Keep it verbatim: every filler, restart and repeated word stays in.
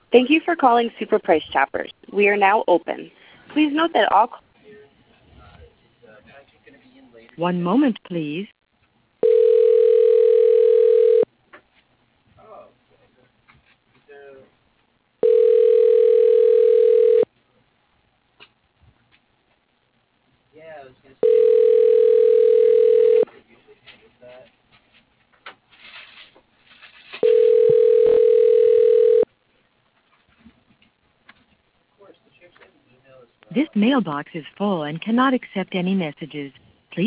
Thank you for calling Super Price Choppers. We are now open. Please note that all One moment, please. This mailbox is full and cannot accept any messages.